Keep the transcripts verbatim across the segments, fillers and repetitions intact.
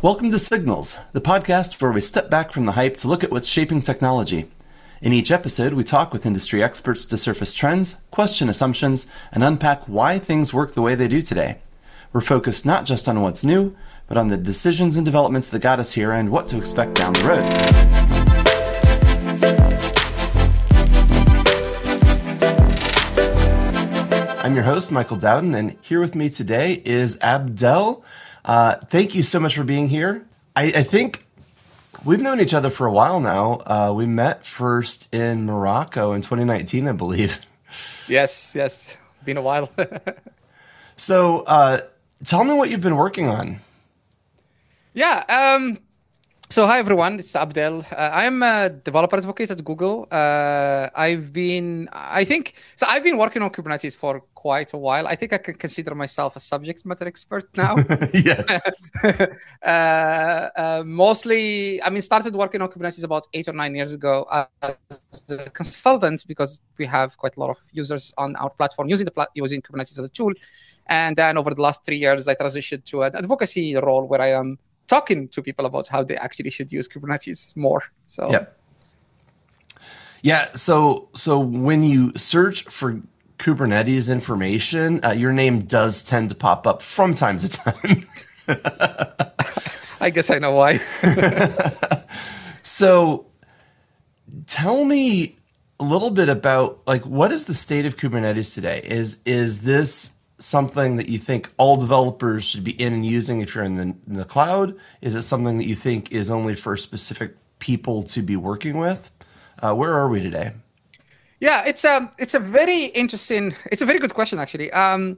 Welcome to Signals, the podcast where we step back from the hype to look at what's shaping technology. In each episode, we talk with industry experts to surface trends, question assumptions, and unpack why things work the way they do today. We're focused not just on what's new, but on the decisions and developments that got us here and what to expect down the road. I'm your host, Michael Dowden, and here with me today is Abdel. Uh, thank you so much for being here. I, I think we've known each other for a while now. Uh, we met first in Morocco in twenty nineteen, I believe. Yes, yes. Been a while. So uh, tell me what you've been working on. Yeah. Um, so hi, everyone. It's Abdel. Uh, I'm a developer advocate at Google. Uh, I've been, I think, so I've been working on Kubernetes for quite a while. I think I can consider myself a subject matter expert now. Yes. uh, uh, mostly, I mean, started working on Kubernetes about eight or nine years ago as a consultant because we have quite a lot of users on our platform using the pla- using Kubernetes as a tool. And then over the last three years, I transitioned to an advocacy role where I am talking to people about how they actually should use Kubernetes more. So, yep. Yeah. So, so when you search for Kubernetes information, uh, your name does tend to pop up from time to time. I guess I know why. So tell me a little bit about, like, what is the state of Kubernetes today? Is, is this something that you think all developers should be in and using if you're in the, in the cloud? Is it something that you think is only for specific people to be working with? Uh, where are we today? Yeah, it's a it's a very interesting, it's a very good question actually. Um,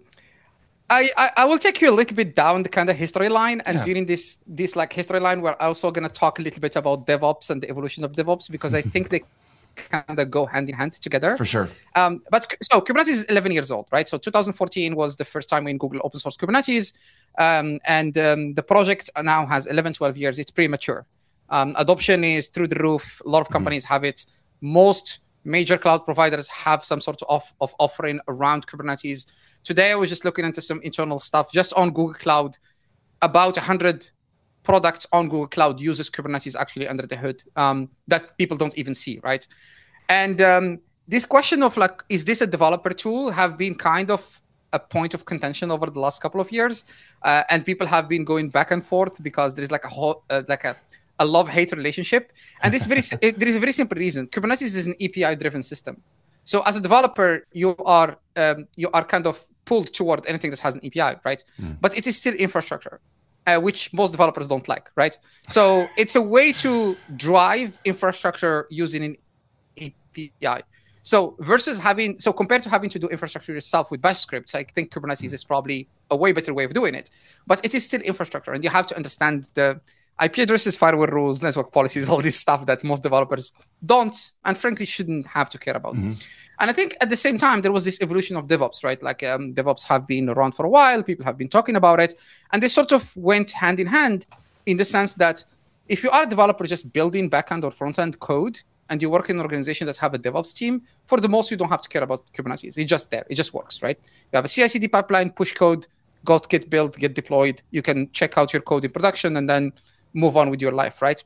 I, I I will take you a little bit down the kind of history line, and Yeah. during this this like history line, we're also going to talk a little bit about DevOps and the evolution of DevOps because I think they kind of go hand in hand together. For sure. Um, but so Kubernetes is eleven years old, right? So two thousand fourteen was the first time when Google open source Kubernetes. Um, and um, the project now has eleven, twelve years. It's pretty mature. Um, adoption is through the roof. A lot of companies mm-hmm. have it. Most major cloud providers have some sort of, of offering around Kubernetes. Today, I was just looking into some internal stuff just on Google Cloud. About one hundred products on Google Cloud uses Kubernetes actually under the hood um, that people don't even see, right? And um, this question of like, is this a developer tool have been kind of a point of contention over the last couple of years. Uh, and people have been going back and forth because there is like a whole, uh, like a, a love-hate relationship. And this very it, there is a very simple reason. Kubernetes is an A P I-driven system. So as a developer, you are um, you are kind of pulled toward anything that has an A P I, right? Mm. But it is still infrastructure. Uh, which most developers don't like, right? So it's a way to drive infrastructure using an A P I. So versus having, so compared to having to do infrastructure yourself with bash scripts, I think Kubernetes is probably a way better way of doing it. But it is still infrastructure, and you have to understand the I P addresses, firewall rules, network policies, all this stuff that most developers don't, and frankly shouldn't have to care about. Mm-hmm. And I think at the same time, there was this evolution of DevOps, right? Like um, DevOps have been around for a while. People have been talking about it. And they sort of went hand in hand in the sense that if you are a developer just building backend or front-end code, and you work in an organization that have a DevOps team, for the most, you don't have to care about Kubernetes. It's just there. It just works, right? You have a C I C D pipeline, push code, go to get built, get deployed. You can check out your code in production and then move on with your life, right?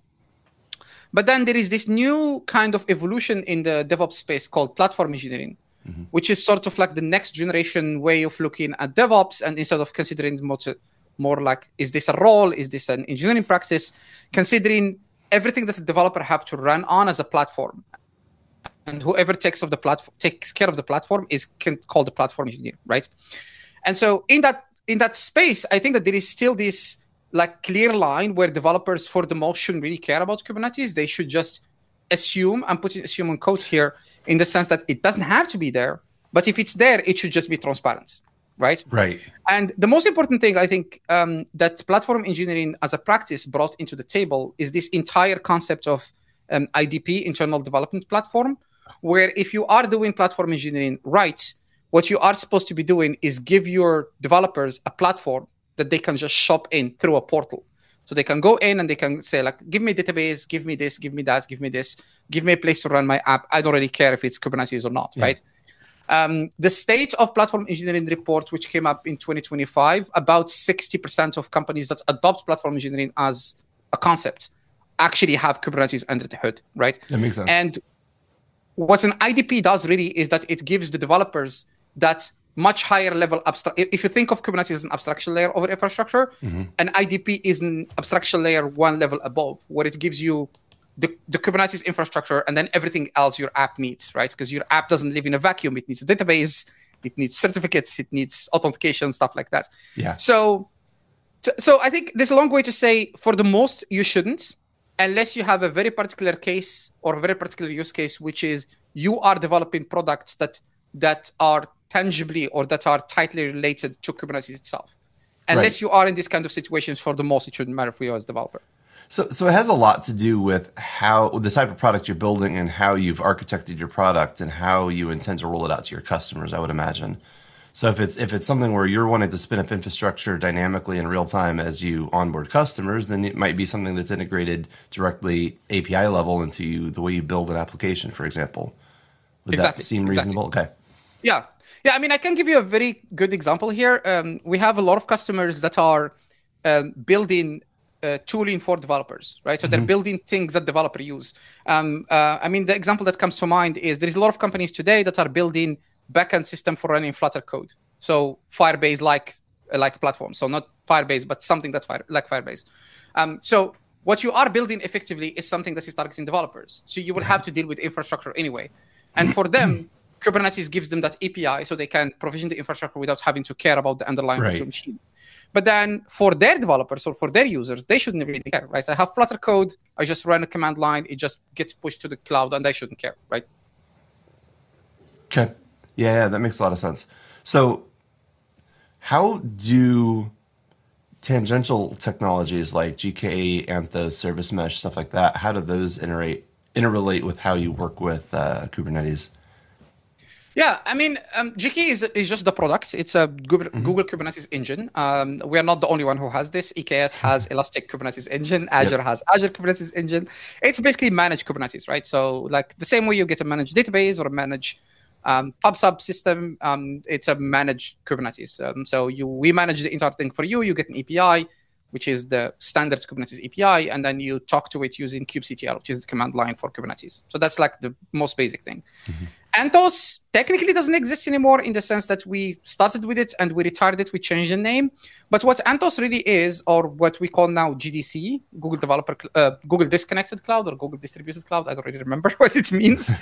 But then there is this new kind of evolution in the DevOps space called platform engineering, mm-hmm. which is sort of like the next generation way of looking at DevOps. And instead of considering more, to, more like, is this a role? Is this an engineering practice? Considering everything that a developer have to run on as a platform. And whoever takes, of the platform, takes care of the platform is can, called the platform engineer, right? And so in that in that space, I think that there is still this like clear line where developers for the most shouldn't really care about Kubernetes. They should just assume, I'm putting assume on quotes here, in the sense that it doesn't have to be there, but if it's there, it should just be transparent, right? Right. And the most important thing I think um, that platform engineering as a practice brought into the table is this entire concept of um, I D P, internal development platform, where if you are doing platform engineering right, what you are supposed to be doing is give your developers a platform that they can just shop in through a portal. So they can go in and they can say, like, give me a database, give me this, give me that, give me this, give me a place to run my app. I don't really care if it's Kubernetes or not, yeah. right? Um, the State of Platform Engineering report, which came up in twenty twenty-five, about sixty percent of companies that adopt platform engineering as a concept actually have Kubernetes under the hood, right? That makes sense. And what an I D P does really is that it gives the developers that much higher level abstract. If you think of Kubernetes as an abstraction layer over infrastructure, mm-hmm. an I D P is an abstraction layer one level above, where it gives you the, the Kubernetes infrastructure and then everything else your app needs, right? Because your app doesn't live in a vacuum. It needs a database, it needs certificates, it needs authentication, stuff like that. Yeah. So, so I think there's a long way to say, for the most, you shouldn't, unless you have a very particular case or a very particular use case, which is you are developing products that that are tangibly or that are tightly related to Kubernetes itself. Unless right. you are in these kind of situations, for the most, it shouldn't matter for you as a developer. So, so it has a lot to do with how the type of product you're building and how you've architected your product and how you intend to roll it out to your customers, I would imagine. So if it's if it's something where you're wanting to spin up infrastructure dynamically in real time as you onboard customers, then it might be something that's integrated directly A P I level into you, the way you build an application, for example. Would exactly. that seem reasonable? Exactly. Okay. Yeah. Yeah, I mean, I can give you a very good example here. Um, we have a lot of customers that are um, building uh, tooling for developers, right? So mm-hmm. they're building things that developers use. Um, uh, I mean, the example that comes to mind is there's a lot of companies today that are building backend system for running Flutter code. So Firebase-like like platform. So not Firebase, but something that's fire, like Firebase. Um, so what you are building effectively is something that is targeting developers. So you will have to deal with infrastructure anyway. And for them, Kubernetes gives them that A P I so they can provision the infrastructure without having to care about the underlying right. virtual machine. But then for their developers or for their users, they shouldn't really care, right? I have Flutter code, I just run a command line, it just gets pushed to the cloud, and they shouldn't care, right? Okay. Yeah, yeah, that makes a lot of sense. So how do tangential technologies like G K A, Anthos, Service Mesh, stuff like that, how do those interrelate, interrelate with how you work with uh, Kubernetes? Yeah, I mean, um, G K A is, is just the product. It's a Google, mm-hmm. Google Kubernetes engine. Um, we are not the only one who has this. E K S has Elastic Kubernetes engine. Azure yep. has Azure Kubernetes engine. It's basically managed Kubernetes, right? So like the same way you get a managed database or a managed um, PubSub system, um, it's a managed Kubernetes. Um, so you we manage the entire thing for you. You get an A P I, which is the standard Kubernetes A P I, and then you talk to it using kubectl, which is the command line for Kubernetes. So that's like the most basic thing. Mm-hmm. Anthos technically doesn't exist anymore in the sense that we started with it and we retired it, we changed the name. But what Anthos really is, or what we call now G D C, Google Developer, uh, Google Disconnected Cloud or Google Distributed Cloud, I don't really remember what it means,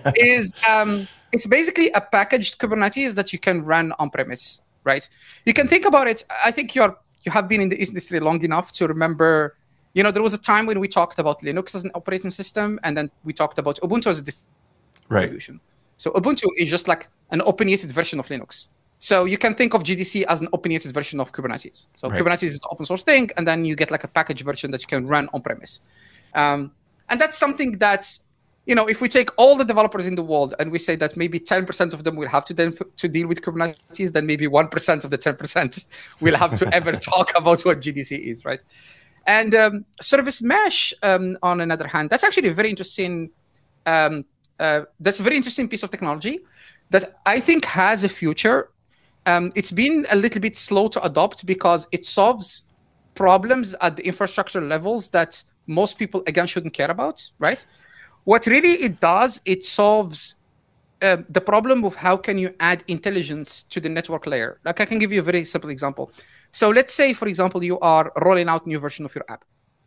is um, it's basically a packaged Kubernetes that you can run on-premise, right? You can think about it, I think you're you have been in the industry long enough to remember, you know, there was a time when we talked about Linux as an operating system, and then we talked about Ubuntu as a distribution. Right. So Ubuntu is just like an opinionated version of Linux. So you can think of G D C as an opinionated version of Kubernetes. So right. Kubernetes is the open source thing, and then you get like a package version that you can run on premise. Um, and that's something that, you know, if we take all the developers in the world and we say that maybe ten percent of them will have to then f- to deal with Kubernetes, then maybe one percent of the ten percent will have to ever talk about what G D C is, right? And um, Service Mesh, um, on the other hand, that's actually a very interesting, um, uh, that's a very interesting piece of technology that I think has a future. Um, it's been a little bit slow to adopt because it solves problems at the infrastructure levels that most people, again, shouldn't care about, right? What really it does, it solves uh, the problem of how can you add intelligence to the network layer. Like I can give you a very simple example. So let's say, for example, you are rolling out a new version of your app.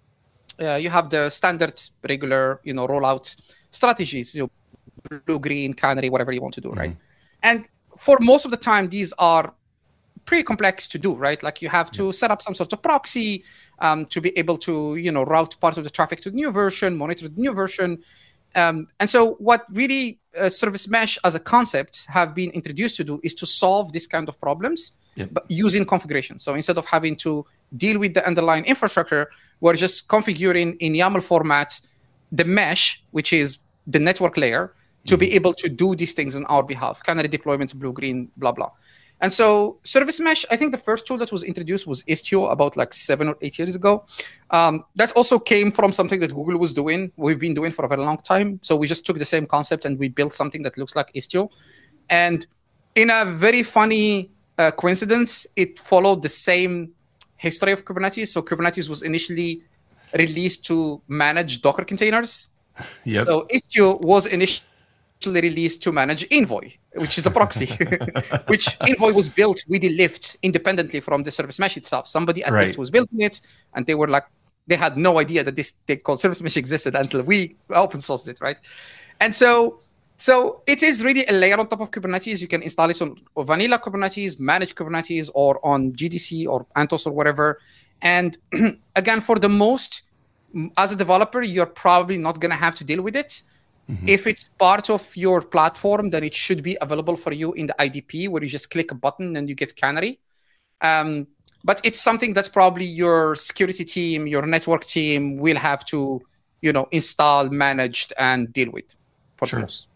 Uh, you have the standard, regular, you know, rollout strategies, you know, blue, green, canary, whatever you want to do, mm-hmm. right? And for most of the time, these are pretty complex to do, right? Like you have to set up some sort of proxy um, to be able to, you know, route part of the traffic to the new version, monitor the new version. Um, and so what really uh, Service Mesh as a concept have been introduced to do is to solve this kind of problems yep. but using configuration. So instead of having to deal with the underlying infrastructure, we're just configuring in YAML format the mesh, which is the network layer, to mm-hmm. be able to do these things on our behalf, canary deployments, blue, green, blah, blah. And so Service Mesh, I think the first tool that was introduced was Istio about like seven or eight years ago. Um, that also came from something that Google was doing, we've been doing for a very long time. So we just took the same concept and we built something that looks like Istio. And in a very funny uh, coincidence, it followed the same history of Kubernetes. So Kubernetes was initially released to manage Docker containers. Yep. So Istio was initially released to manage Envoy, which is a proxy, which Envoy was built with the Lyft independently from the service mesh itself. Somebody at Right. Lyft was building it, and they were like, they had no idea that this thing called service mesh existed until we open sourced it, right? And so, so it is really a layer on top of Kubernetes. You can install it on vanilla Kubernetes, manage Kubernetes, or on G D C or Anthos or whatever. And again, for the most, as a developer, you're probably not going to have to deal with it. Mm-hmm. If it's part of your platform, then it should be available for you in the I D P, where you just click a button and you get Canary. Um, but it's something that probably your security team, your network team will have to, you know, install, manage, and deal with for Sure. the most.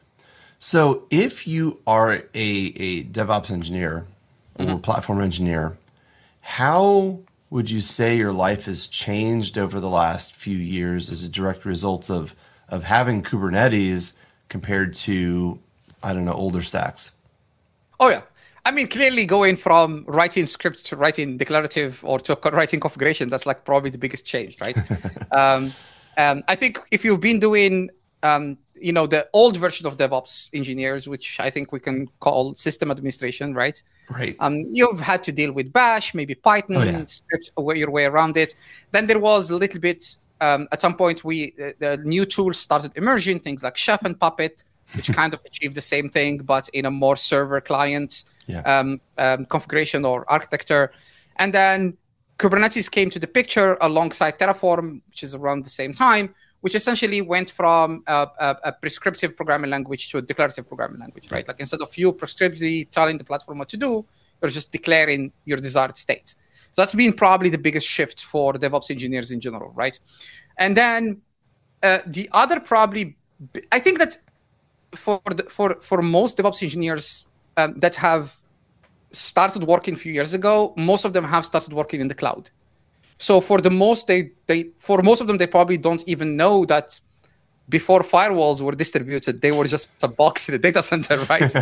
So if you are a, a DevOps engineer or mm-hmm. platform engineer, how would you say your life has changed over the last few years as a direct result of of having Kubernetes compared to, I don't know, older stacks? Oh, yeah. I mean, clearly going from writing script to writing declarative or to writing configuration, that's like probably the biggest change, right? um, um, I think if you've been doing, um, you know, the old version of DevOps engineers, which I think we can call system administration, right? Right. Um, you've had to deal with Bash, maybe Python, oh, yeah. script your way around it. Then there was a little bit, um, at some point, we uh, the new tools started emerging, things like Chef and Puppet, which kind of achieved the same thing, but in a more server client yeah. um, um, configuration or architecture. And then Kubernetes came to the picture alongside Terraform, which is around the same time, which essentially went from a, a, a prescriptive programming language to a declarative programming language, right? Like instead of you prescriptively telling the platform what to do, you're just declaring your desired state. So that's been probably the biggest shift for DevOps engineers in general, right? And then uh, the other probably, I think that for the, for for most DevOps engineers um, that have started working a few years ago, most of them have started working in the cloud. So for the most, they they for most of them, they probably don't even know that before firewalls were distributed, they were just a box in a data center, right?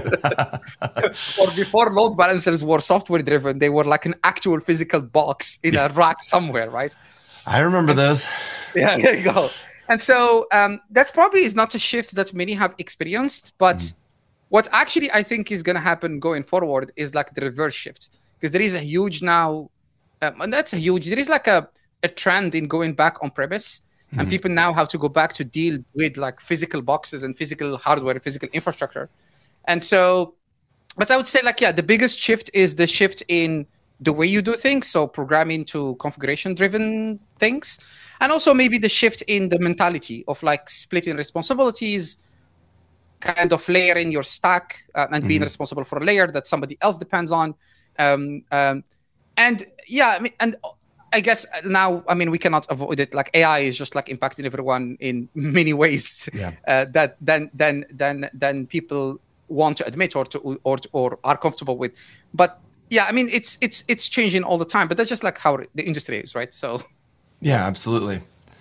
Or before load balancers were software driven, they were like an actual physical box in yeah. a rack somewhere, right? I remember and, those. Yeah, there you go. And so um, that's probably is not a shift that many have experienced, but mm. what actually I think is going to happen going forward is like the reverse shift, because there is a huge now, um, and that's a huge, there is like a, a trend in going back on premise. And mm-hmm. people now have to go back to deal with like physical boxes and physical hardware, physical infrastructure. And so, but I would say like, yeah, the biggest shift is the shift in the way you do things. So programming to configuration driven things. And also maybe the shift in the mentality of like splitting responsibilities, kind of layering your stack uh, and mm-hmm. being responsible for a layer that somebody else depends on. Um, um, and yeah, I mean, and I guess now, I mean, we cannot avoid it. Like A I is just like impacting everyone in many ways yeah. uh, that then then then then people want to admit or to or or are comfortable with. But yeah, I mean, it's it's it's changing all the time. But that's just like how the industry is, right? So yeah, absolutely.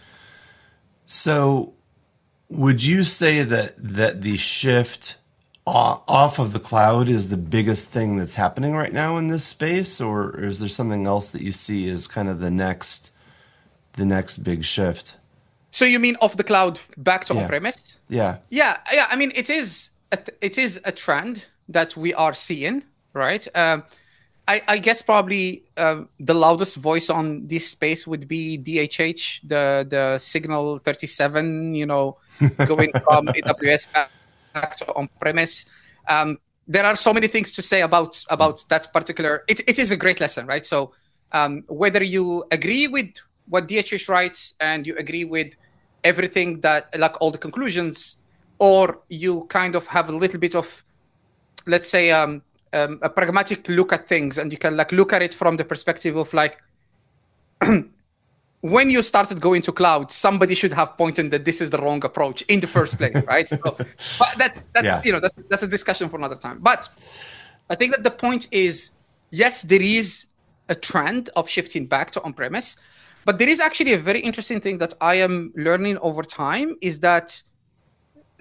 So would you say that that the shift off of the cloud is the biggest thing that's happening right now in this space, or is there something else that you see as kind of the next, the next big shift? So you mean off the cloud back to yeah. on-premise? Yeah. Yeah, yeah. I mean, it is a, it is a trend that we are seeing, right? Um, I, I guess probably uh, the loudest voice on this space would be D H H, the the Signal thirty-seven, you know, going from A W S back back to on-premise. Um, there are so many things to say about about that particular. It it is a great lesson, right? So um, whether you agree with what D H H writes and you agree with everything that, like all the conclusions, or you kind of have a little bit of, let's say, um, um, a pragmatic look at things, and you can like look at it from the perspective of like. When you started going to cloud, somebody should have pointed that this is the wrong approach in the first place, right? So, but that's that's yeah. you know that's that's a discussion for another time. But I think that the point is, yes, there is a trend of shifting back to on-premise, but there is actually a very interesting thing that I am learning over time is that,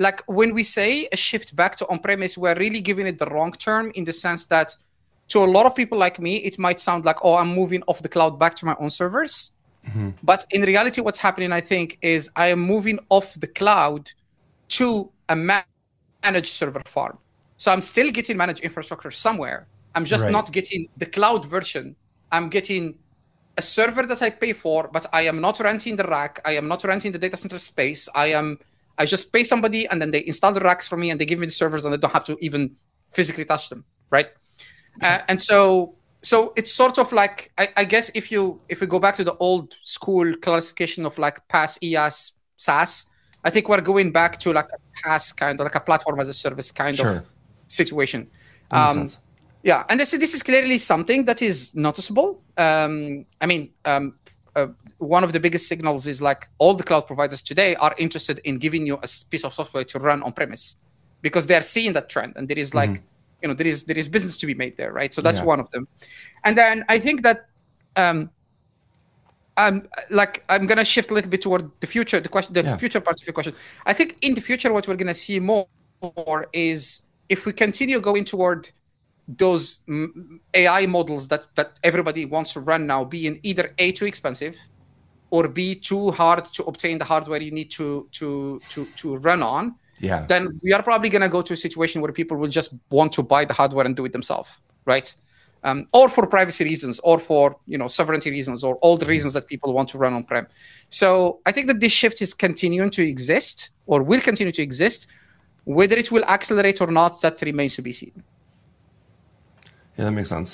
like when we say a shift back to on-premise, we're really giving it the wrong term, in the sense that to a lot of people like me, it might sound like, oh, I'm moving off the cloud back to my own servers. Mm-hmm. But in reality, what's happening, I think, is I am moving off the cloud to a managed server farm. So I'm still getting managed infrastructure somewhere. I'm just right. not getting the cloud version. I'm getting a server that I pay for, but I am not renting the rack. I am not renting the data center space. I am. I just pay somebody, and then they install the racks for me, and they give me the servers, and I don't have to even physically touch them, right? Uh, and so, so it's sort of like, I, I guess if you if we go back to the old school classification of like PaaS, IaaS, SaaS, I think we're going back to like a PaaS kind of like a platform as a service kind sure. of situation. That makes um, sense. Yeah, and this this is clearly something that is noticeable. Um, I mean, um, uh, one of the biggest signals is like all the cloud providers today are interested in giving you a piece of software to run on premise, because they are seeing that trend, and there is like, mm-hmm. you know, there is there is business to be made there, right? So that's yeah. one of them. And then I think that, um, I'm like I'm gonna shift a little bit toward the future, the question, the yeah. future part of your question. I think in the future, what we're gonna see more, more is if we continue going toward those A I models that, that everybody wants to run now, being either A, too expensive, or B, too hard to obtain the hardware you need to to to to run on, yeah. then we are probably going to go to a situation where people will just want to buy the hardware and do it themselves, right? Um, or for privacy reasons, or for you know sovereignty reasons, or all the reasons that people want to run on-prem. So I think that this shift is continuing to exist, or will continue to exist. Whether it will accelerate or not, that remains to be seen. Yeah, that makes sense.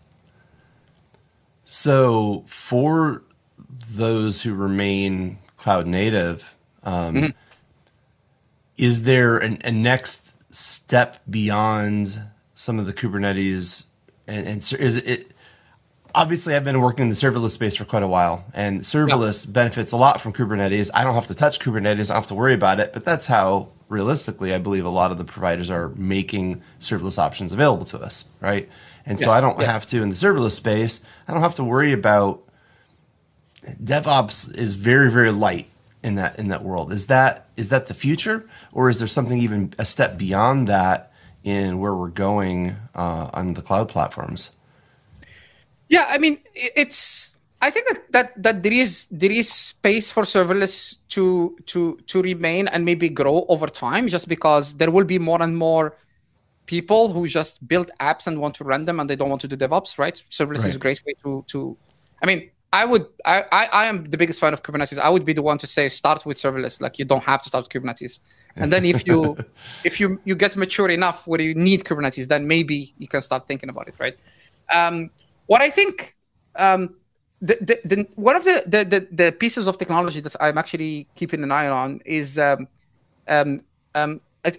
So for those who remain cloud native, um, mm-hmm. is there an, a next step beyond some of the Kubernetes? And, and is it, obviously I've been working in the serverless space for quite a while, and serverless yeah. benefits a lot from Kubernetes. I don't have to touch Kubernetes. I don't have to worry about it, but that's how realistically, I believe a lot of the providers are making serverless options available to us, right? And so yes, I don't yeah. have to, in the serverless space, I don't have to worry about, DevOps is very, very light in that in that world. Is that is that the future, or is there something even a step beyond that in where we're going uh, on the cloud platforms? Yeah, I mean, it's. I think that, that that there is there is space for serverless to to to remain and maybe grow over time, just because there will be more and more people who just build apps and want to run them, and they don't want to do DevOps, right? Serverless right. is a great way to to. I mean, I would I, I I am the biggest fan of Kubernetes. I would be the one to say start with serverless. Like, you don't have to start with Kubernetes, and then if you if you you get mature enough where you need Kubernetes, then maybe you can start thinking about it, right? Um, what I think. Um, The, the, the, one of the, the, the, the pieces of technology that I'm actually keeping an eye on is um, um, um, it,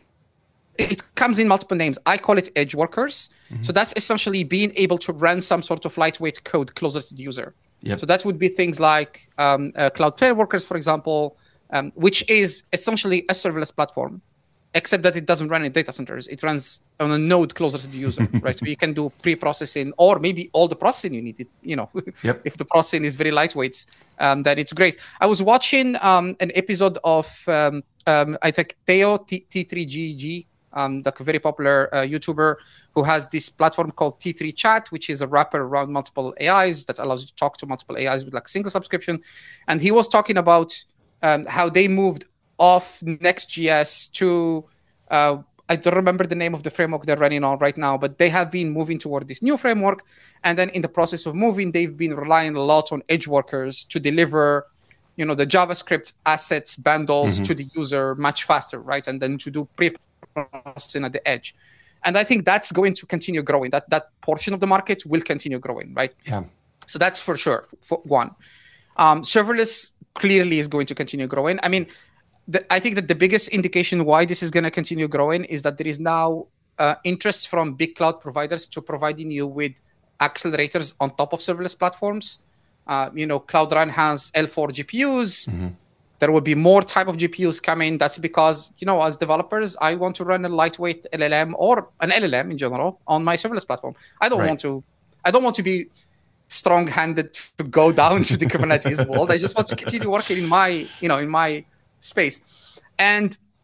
it comes in multiple names. I call it edge workers. Mm-hmm. So that's essentially being able to run some sort of lightweight code closer to the user. Yep. So that would be things like um, uh, Cloudflare Workers, for example, um, which is essentially a serverless platform, except that it doesn't run in data centers. It runs on a node closer to the user, right? So you can do pre-processing, or maybe all the processing you need. It, you know, yep. if the processing is very lightweight, um, then it's great. I was watching um, an episode of, um, um, I think, Theo, T- T3GG, um, the very popular uh, YouTuber, who has this platform called T three Chat, which is a wrapper around multiple A Is that allows you to talk to multiple A Is with like single subscription. And he was talking about um, how they moved off Next.js to, uh, I don't remember the name of the framework they're running on right now, but they have been moving toward this new framework. And then in the process of moving, they've been relying a lot on edge workers to deliver, you know, the JavaScript assets bundles mm-hmm. to the user much faster, right? And then to do pre-processing at the edge. And I think that's going to continue growing. That that portion of the market will continue growing, right? Yeah. So that's for sure, for one. Um, serverless clearly is going to continue growing. I mean, The, I think that the biggest indication why this is going to continue growing is that there is now uh, interest from big cloud providers to providing you with accelerators on top of serverless platforms. Uh, you know, Cloud Run has L four G P Us. Mm-hmm. There will be more type of G P Us coming. That's because, you know, as developers, I want to run a lightweight L L M or an L L M in general on my serverless platform. I don't right. want to. I don't want to be strong-handed to go down to the Kubernetes world. I just want to continue working in my, you know, in my space. And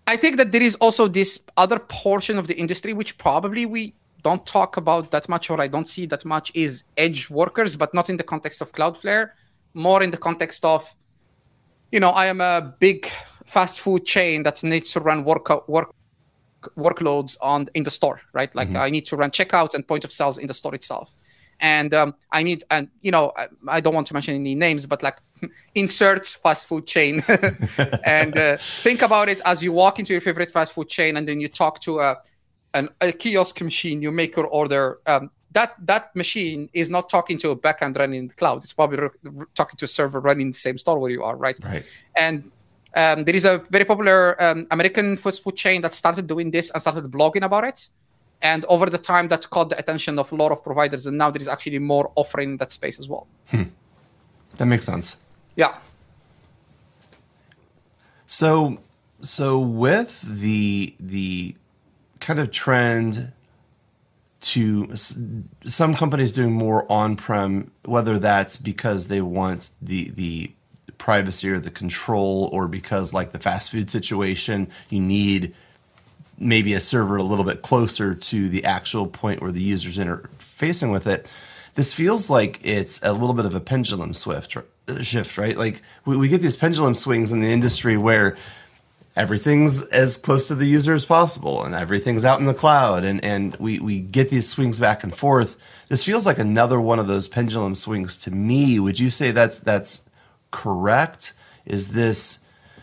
I think that there is also this other portion of the industry, which probably we don't talk about that much, or I don't see that much, is edge workers, but not in the context of Cloudflare, more in the context of, you know, I am a big fast food chain that needs to run work, work workloads on in the store, right? Like mm-hmm. I need to run checkouts and point of sales in the store itself. And um, I need, and you know, I, I don't want to mention any names, but like insert fast food chain and uh, think about it as you walk into your favorite fast food chain and then you talk to a, an, a kiosk machine, you make your order. Um, that that machine is not talking to a backend running in the cloud. It's probably re- talking to a server running in the same store where you are, right? Right. And um, there is a very popular um, American fast food chain that started doing this and started blogging about it. And over the time, that caught the attention of a lot of providers. And now there is actually more offering in that space as well. Hmm. That makes sense. Yeah. So, so with the the kind of trend to some companies doing more on-prem, whether that's because they want the the privacy or the control, or because like the fast food situation, you need maybe a server a little bit closer to the actual point where the user's interfacing with it. This feels like it's a little bit of a pendulum swift shift, right? Like we, we get these pendulum swings in the industry where everything's as close to the user as possible and everything's out in the cloud, and, and we, we get these swings back and forth. This feels like another one of those pendulum swings to me. Would you say that's that's correct? Is this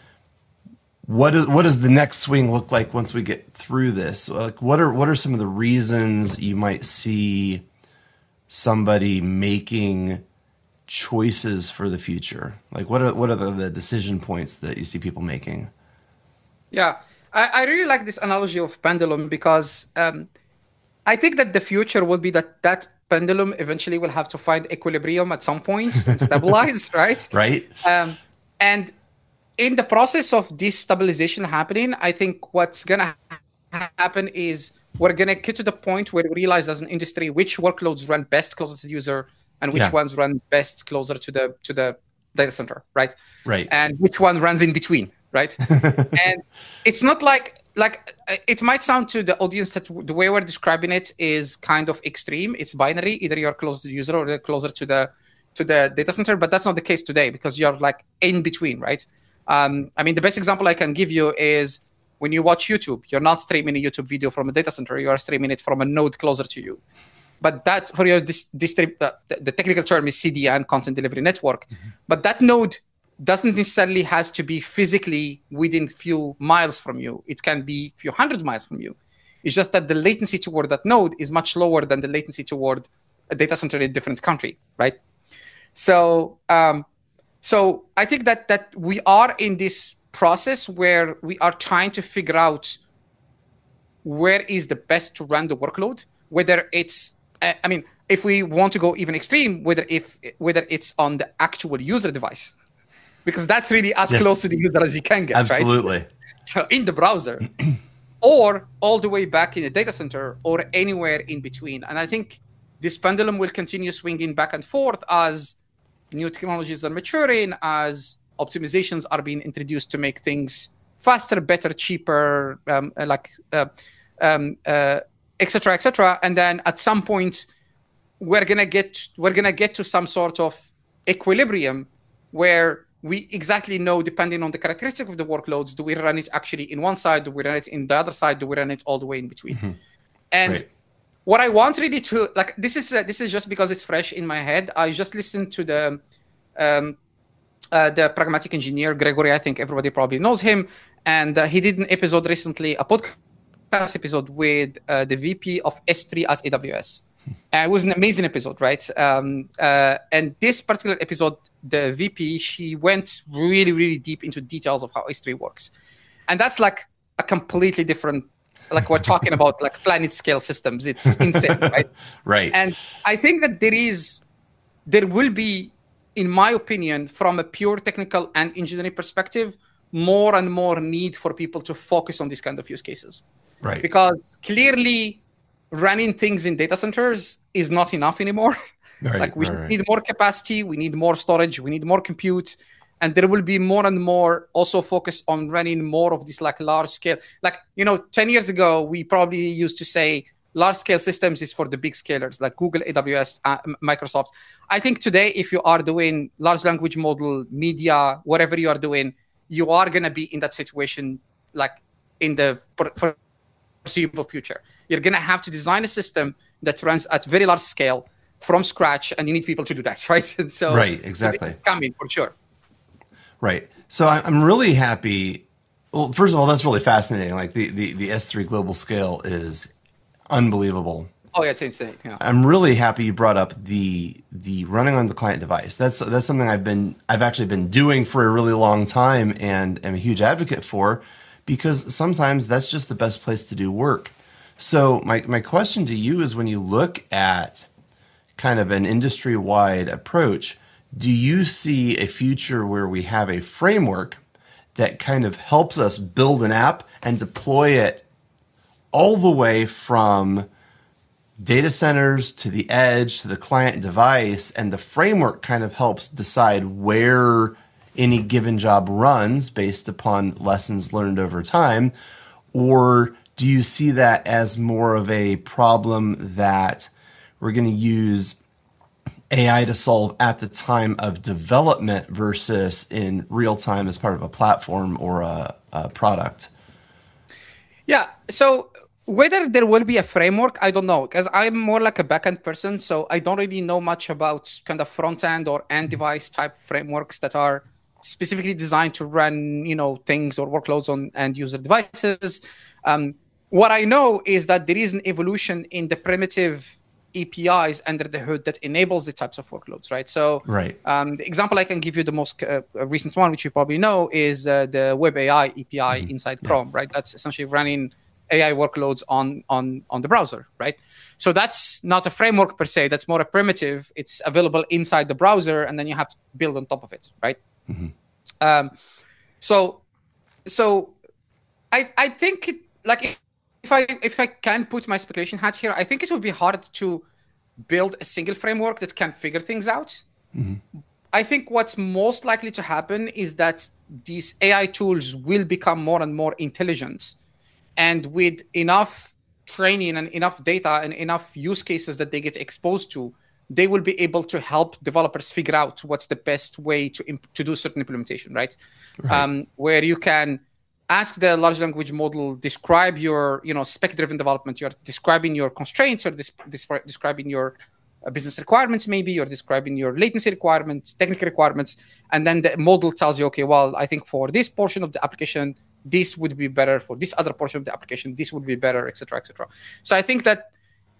What is, what does the next swing look like once we get through this? Like, what are what are some of the reasons you might see somebody making choices for the future? Like, what are what are the, the decision points that you see people making? Yeah, I, I really like this analogy of pendulum because um, I think that the future will be that that pendulum eventually will have to find equilibrium at some point and stabilize, right? Right. Um, and in the process of this stabilization happening, I think what's going to ha- happen is we're going to get to the point where we realize as an industry which workloads run best closer to the user and which yeah. ones run best closer to the to the data center, right? Right. And which one runs in between, right? And it's not like, like it might sound to the audience that the way we're describing it is kind of extreme. It's binary. Either you're close to the user or you're closer to the to the data center, but that's not the case today because you're like in between, right? Um, I mean, the best example I can give you is when you watch YouTube, you're not streaming a YouTube video from a data center, you are streaming it from a node closer to you. But that, for your dis- distrib- uh, the technical term is C D N, Content Delivery Network. Mm-hmm. But that node doesn't necessarily has to be physically within a few miles from you. It can be a few hundred miles from you. It's just that the latency toward that node is much lower than the latency toward a data center in a different country, right? So, um, So I think that that we are in this process where we are trying to figure out where is the best to run the workload, whether it's, I mean, if we want to go even extreme, whether if whether it's on the actual user device, because that's really as yes. close to the user as you can get, Absolutely. right? So in the browser, or all the way back in the data center, or anywhere in between. And I think this pendulum will continue swinging back and forth as new technologies are maturing, as optimizations are being introduced to make things faster, better, cheaper, um, like uh, um, uh, et cetera, et cetera. And then at some point, we're gonna get we're gonna get to some sort of equilibrium where we exactly know, depending on the characteristic of the workloads, do we run it actually in one side, do we run it in the other side, do we run it all the way in between? Mm-hmm. And right. What I want really to, like, this is uh, this is just because it's fresh in my head. I just listened to the um, uh, the pragmatic engineer, Gregory. I think everybody probably knows him. And uh, he did an episode recently, a podcast episode with uh, the V P of S three at A W S. And it was an amazing episode, right? Um, uh, and this particular episode, the V P, she went really, really deep into details of how S three works. And that's like a completely different, like we're talking about like planet scale systems. It's insane, right? Right. And I think that there is, there will be, in my opinion, from a pure technical and engineering perspective, more and more need for people to focus on these kind of use cases. Right. Because clearly running things in data centers is not enough anymore. Right, like we right, right. need more capacity, we need more storage, we need more compute. and there will be more and more also focus on running more of this like large scale. Like, you know, ten years ago, we probably used to say large scale systems is for the big scalers like Google, A W S, uh, Microsoft. I think today, if you are doing large language model, media, whatever you are doing, you are going to be in that situation like in the foreseeable future. You're going to have to design a system that runs at very large scale from scratch, and you need people to do that, right? And so, right, exactly. So coming for sure. Right. So I'm really happy. Well, first of all, that's really fascinating. Like the, the, the S three global scale is unbelievable. Oh yeah, it's insane. Yeah. I'm really happy you brought up the the running on the client device. That's that's something I've been I've actually been doing for a really long time and am a huge advocate for, because sometimes that's just the best place to do work. So my my question to you is, when you look at kind of an industry-wide approach, do you see a future where we have a framework that kind of helps us build an app and deploy it all the way from data centers to the edge to the client device, and the framework kind of helps decide where any given job runs based upon lessons learned over time? Or do you see that as more of a problem that we're going to use A I to solve at the time of development versus in real time as part of a platform or a, a product? Yeah. So whether there will be a framework, I don't know, because I'm more like a backend person. So I don't really know much about kind of front end or end device type frameworks that are specifically designed to run, you know, things or workloads on end user devices. Um, what I know is that there is an evolution in the primitive A P Is under the hood that enables the types of workloads, right? So right. Um, the example I can give you, the most uh, recent one, which you probably know, is uh, the Web A I A P I mm-hmm. inside yeah. Chrome, right? That's essentially running A I workloads on, on, on the browser, right? So that's not a framework per se. That's more a primitive. It's available inside the browser, and then you have to build on top of it, right? Mm-hmm. Um, so so I I think, it, like, if I if I can put my speculation hat here, I think it would be hard to build a single framework that can figure things out. Mm-hmm. I think what's most likely to happen is that these A I tools will become more and more intelligent, and with enough training and enough data and enough use cases that they get exposed to, they will be able to help developers figure out what's the best way to imp- to do certain implementation, right? right. Um, where you can ask the large language model, describe your, you know, spec-driven development. You're describing your constraints, or dis- dis- describing your uh, business requirements, maybe you're describing your latency requirements, technical requirements, and then the model tells you, okay, well, I think for this portion of the application, this would be better. For this other portion of the application, this would be better, et cetera, et cetera. So I think that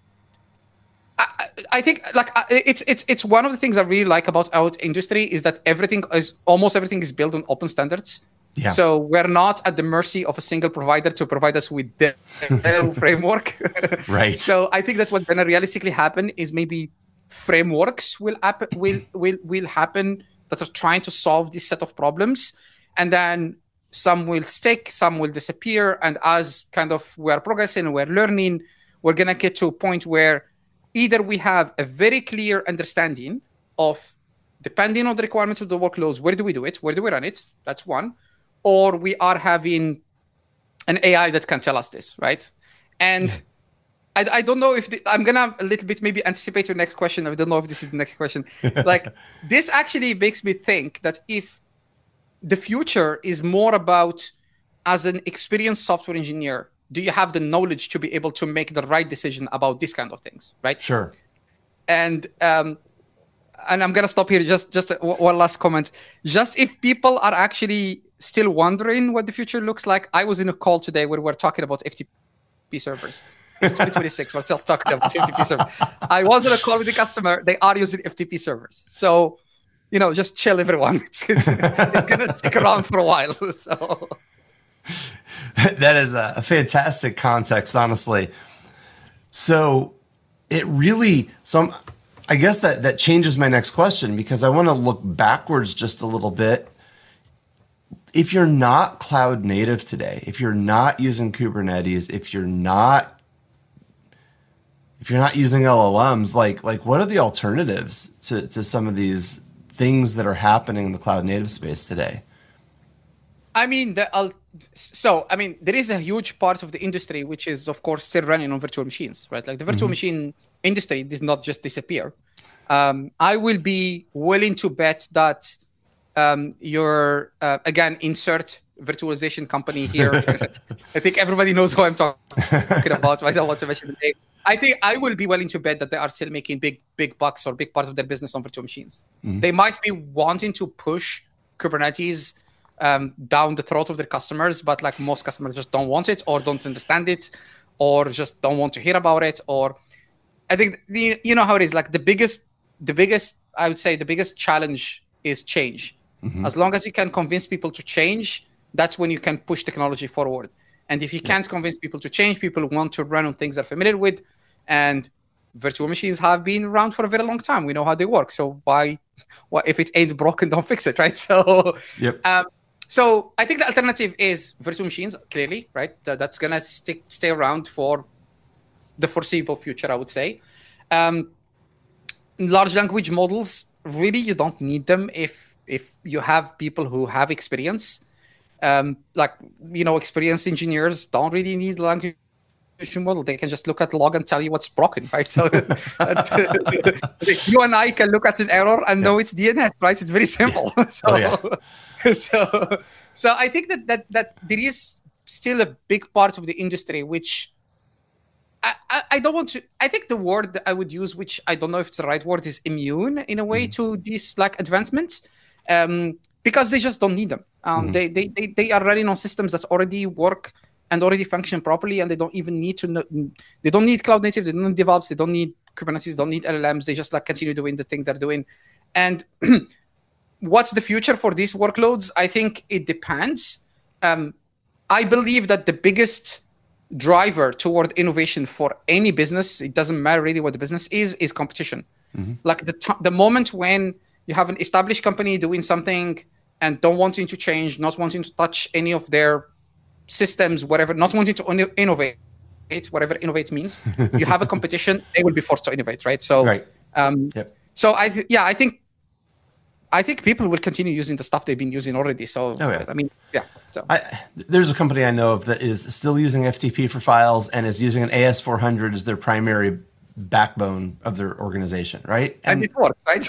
I, I think like it's it's it's one of the things I really like about our industry is that everything is almost everything is built on open standards. Yeah. So we're not at the mercy of a single provider to provide us with their framework. Right. So I think that's what's going to realistically happen is maybe frameworks will happen will will will happen that are trying to solve this set of problems, and then some will stick, some will disappear, and as kind of we're progressing, we're learning, we're going to get to a point where either we have a very clear understanding of, depending on the requirements of the workloads, where do we do it? Where do we run it? That's one. Or we are having an A I that can tell us this, right? And yeah. I, I don't know if the, I'm going to a little bit maybe anticipate your next question. I don't know if this is the next question. Like, this actually makes me think that if the future is more about, as an experienced software engineer, do you have the knowledge to be able to make the right decision about these kind of things, right? Sure. And um, and I'm gonna stop here. Just just one last comment. Just if people are actually still wondering what the future looks like, I was in a call today where we we're talking about F T P servers. It's twenty twenty-six. We're still talking about F T P servers. I was on a call with the customer. They are using F T P servers. So, you know, just chill, everyone. It's, it's, it's gonna stick around for a while. So. That is a, a fantastic context, honestly. So it really, so I'm, I guess that, that changes my next question, because I want to look backwards just a little bit. If you're not cloud native today, if you're not using Kubernetes, if you're not, if you're not using L L Ms, like, like what are the alternatives to, to some of these things that are happening in the cloud native space today? I mean, the, uh, so I mean, there is a huge part of the industry which is, of course, still running on virtual machines, right? Like the virtual mm-hmm. machine industry does not just disappear. Um, I will be willing to bet that um, your uh, again insert virtualization company here. I think everybody knows who I'm talking about. I don't want to mention the name. I think I will be willing to bet that they are still making big, big bucks or big parts of their business on virtual machines. Mm-hmm. They might be wanting to push Kubernetes um, down the throat of their customers, but like most customers just don't want it or don't understand it or just don't want to hear about it. Or I think the, you know how it is. Like the biggest, the biggest, I would say the biggest challenge is change. Mm-hmm. As long as you can convince people to change, that's when you can push technology forward. And if you can't convince people to change, people want to run on things they're familiar with. And virtual machines have been around for a very long time. We know how they work. So why, why if it ain't broken, don't fix it, right? So, yep. um, so I think the alternative is virtual machines, clearly, right? That, that's going to stick stay around for the foreseeable future, I would say. Um, large language models, really, you don't need them if if you have people who have experience. Um, like, you know, experienced engineers don't really need language model. They can just look at the log and tell you what's broken, right? So you and I can look at an error and yeah. know it's D N S, right? It's very simple. Yeah. So, oh, yeah. so, so I think that, that, that there is still a big part of the industry, which I, I, I don't want to, I think the word that I would use, which I don't know if it's the right word, is immune in a way mm. to these like advancements. Um, because they just don't need them. Um, mm-hmm. they, they, they, they are running on systems that already work and already function properly, and they don't even need to know, they don't need cloud native, they don't need DevOps, they don't need Kubernetes, they don't need L L Ms, they just like continue doing the thing they're doing. And what's the future for these workloads? I think it depends. Um, I believe that the biggest driver toward innovation for any business, it doesn't matter really what the business is, is competition. Mm-hmm. Like the t- the moment when you have an established company doing something and don't wanting to change, not wanting to touch any of their systems, whatever, not wanting to innovate, whatever innovate means. You have a competition, they will be forced to innovate, right? So, right. Um, yep. so I, th- yeah, I think, I think people will continue using the stuff they've been using already. So, oh, yeah. I mean, yeah. So. I, there's a company I know of that is still using F T P for files and is using an A S four hundred as their primary backbone of their organization, right? And, and it works, right?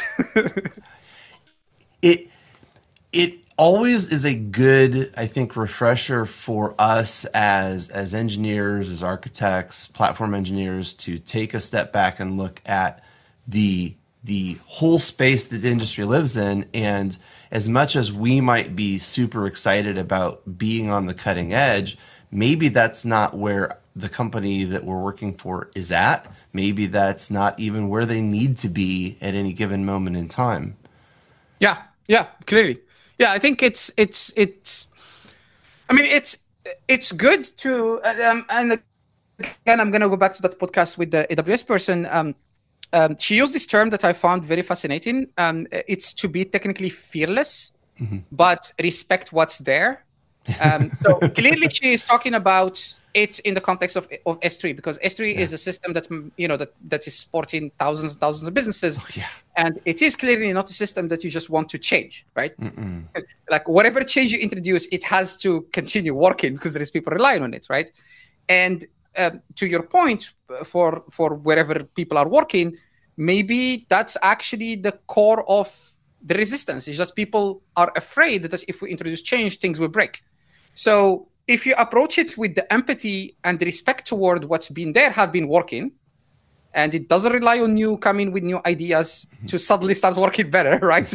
it it always is a good, I think, refresher for us as as engineers, as architects, platform engineers, to take a step back and look at the the whole space that the industry lives in. And as much as we might be super excited about being on the cutting edge, maybe that's not where the company that we're working for is at. Maybe that's not even where they need to be at any given moment in time. Yeah, yeah, clearly. Yeah, I think it's it's it's. I mean, it's it's good to um, and again, I'm gonna go back to that podcast with the A W S person. Um, um, she used this term that I found very fascinating. Um, it's to be technically fearless, mm-hmm. but respect what's there. Um, so clearly, she is talking about it in the context of of S three, because S three yeah. is a system that you know that that is supporting thousands and thousands of businesses, oh, yeah. and it is clearly not a system that you just want to change, right? Like whatever change you introduce, it has to continue working because there is people relying on it, right? And um, to your point, for for wherever people are working, maybe that's actually the core of the resistance. It's just people are afraid that if we introduce change, things will break. So if you approach it with the empathy and the respect toward what's been there, have been working, and it doesn't rely on you coming with new ideas mm-hmm. to suddenly start working better, right?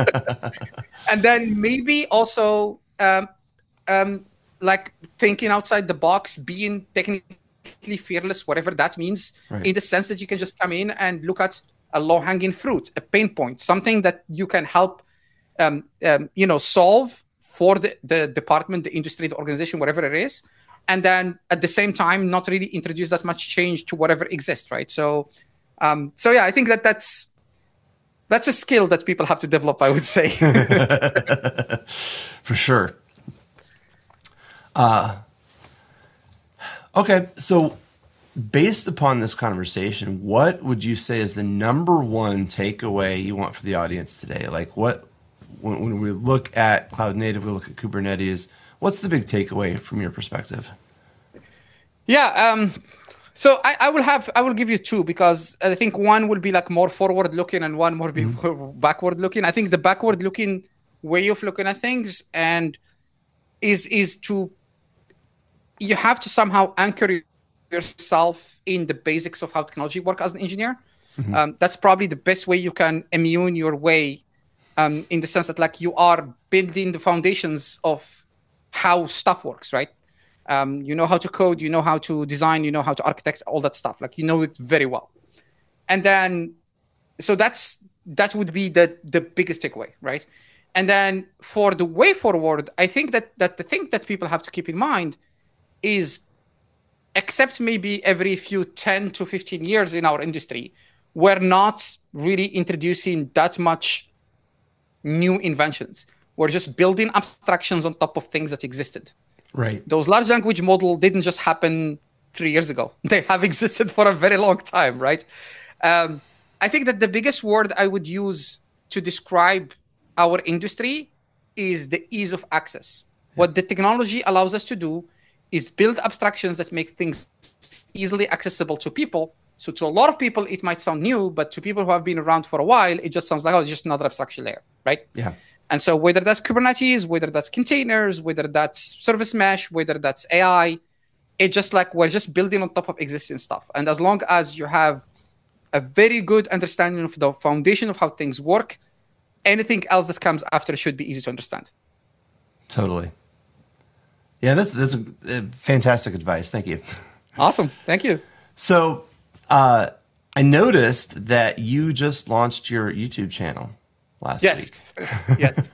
And then maybe also um, um, like thinking outside the box, being technically fearless, whatever that means, right. in the sense that you can just come in and look at a low-hanging fruit, a pain point, something that you can help, um, um, you know, solve for the, the department, the industry, the organization, whatever it is. And then at the same time, not really introduce that much change to whatever exists, right? So, um, so yeah, I think that that's, that's a skill that people have to develop, I would say. For sure. Uh, okay, so based upon this conversation, what would you say is the number one takeaway you want for the audience today? Like what, when, when we look at cloud native, we look at Kubernetes, what's the big takeaway from your perspective? Yeah. Um, so I, I will have, I will give you two, because I think one will be like more forward looking and one more be mm-hmm. backward looking. I think the backward looking way of looking at things and is, is to, you have to somehow anchor yourself in the basics of how technology works as an engineer. Mm-hmm. Um, that's probably the best way you can immune your way, um, in the sense that like you are building the foundations of how stuff works, right? Um, you know how to code, you know how to design, you know how to architect, all that stuff. Like you know it very well. And then, so that's that would be the the biggest takeaway, right? And then for the way forward, I think that that the thing that people have to keep in mind is, except maybe every few ten to fifteen years in our industry, we're not really introducing that much new inventions. We're just building abstractions on top of things that existed. Right. Those large language models didn't just happen three years ago. They have existed for a very long time, right? Um, I think that the biggest word I would use to describe our industry is the ease of access. Yeah. What the technology allows us to do is build abstractions that make things easily accessible to people. So to a lot of people, it might sound new, but to people who have been around for a while, it just sounds like, oh, it's just another abstraction layer, right? Yeah. And so whether that's Kubernetes, whether that's containers, whether that's service mesh, whether that's A I, it's just like we're just building on top of existing stuff. And as long as you have a very good understanding of the foundation of how things work, anything else that comes after should be easy to understand. Totally. Yeah, that's that's a, a fantastic advice. Thank you. Awesome. Thank you. So uh, I noticed that you just launched your YouTube channel last yes. week. Yes.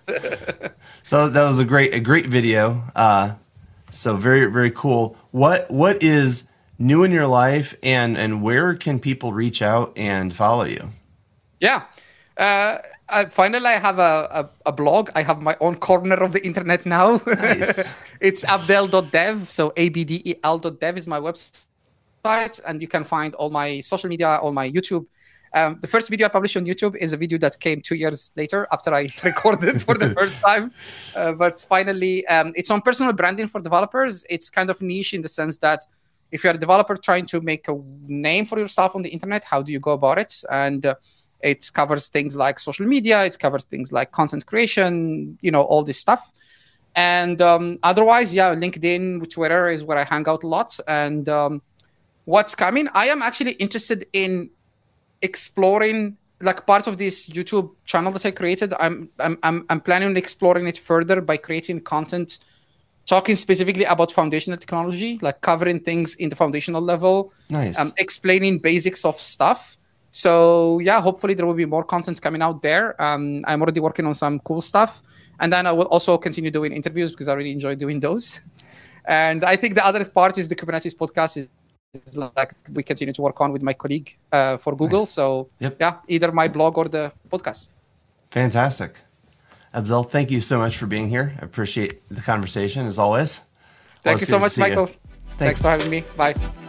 So that was a great a great video. Uh, so very very cool. What what is new in your life, and and where can people reach out and follow you? Yeah. Uh, I, finally, I have a, a, a blog. I have my own corner of the internet now. Nice. It's abdel dot dev. So A B D E L dot dev is my website. And you can find all my social media, all my YouTube. Um, the first video I published on YouTube is a video that came two years later after I recorded for the first time. Uh, but finally, um, it's on personal branding for developers. It's kind of niche in the sense that if you're a developer trying to make a name for yourself on the internet, how do you go about it? And uh, it covers things like social media. It covers things like content creation, you know, all this stuff. And um, otherwise, yeah, LinkedIn, Twitter is where I hang out a lot. And um, what's coming, I am actually interested in exploring, like part of this YouTube channel that I created. I'm I'm I'm, I'm planning on exploring it further by creating content, talking specifically about foundational technology, like covering things in the foundational level. Nice. Um, explaining basics of stuff. So yeah, hopefully there will be more content coming out there. Um, I'm already working on some cool stuff. And then I will also continue doing interviews because I really enjoy doing those. And I think the other part is the Kubernetes podcast is, is like we continue to work on with my colleague uh, for Google. Nice. So yep. yeah, either my blog or the podcast. Fantastic. Abdel, thank you so much for being here. I appreciate the conversation as always. Thank you so much, Michael. You. Thanks. Thanks for having me. Bye.